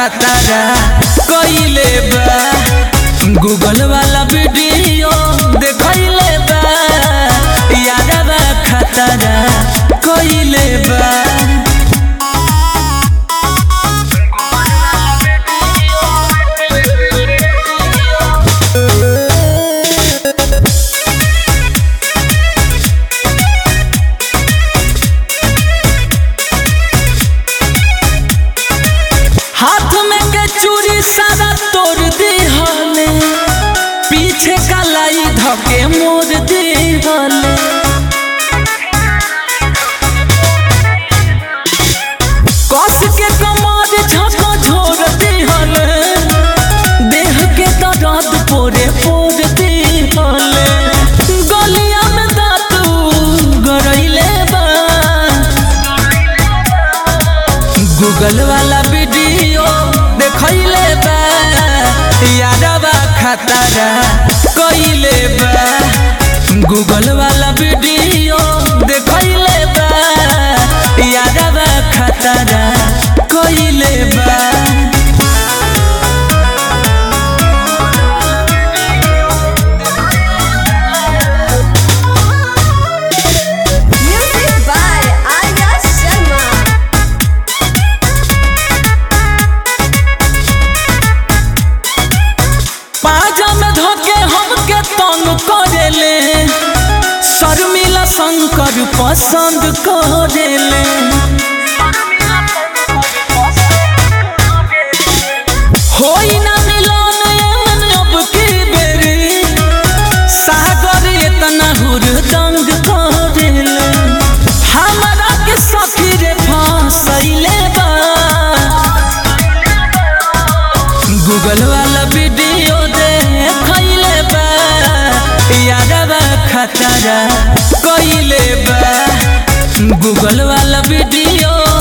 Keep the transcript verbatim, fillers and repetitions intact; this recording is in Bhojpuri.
खतरा कइले बा गूगल वाला वीडियो देखइले बा यारवा खतरा कइले बा। हाथ में के चूड़ी सारा तोड़ दी हले पीछे कलाई धके मोड़ दी हले कस के कमर झको झोर दी हले देह के दर्द पोरे पोर दी हले गलिया में दांत गरइले बा गूगल वाला वीडियो देखइले बा यारवा खतरा कइले बा गूगल वाला वीडियो देखइले बा यारवा खतरा कइले बा। Music by Arya Sharma. पाजा में धोके हमके तंग करेले शर्मिला शंकर पसंद करेले होई ना मिलन एमन अब की बेरी सागर इतना हुरदंग करेले हमरा के सखी रे फंसइले बा गूगल वाला वीडियो देखइले बा यारवा खतरा कइले बा गूगल वाला वीडियो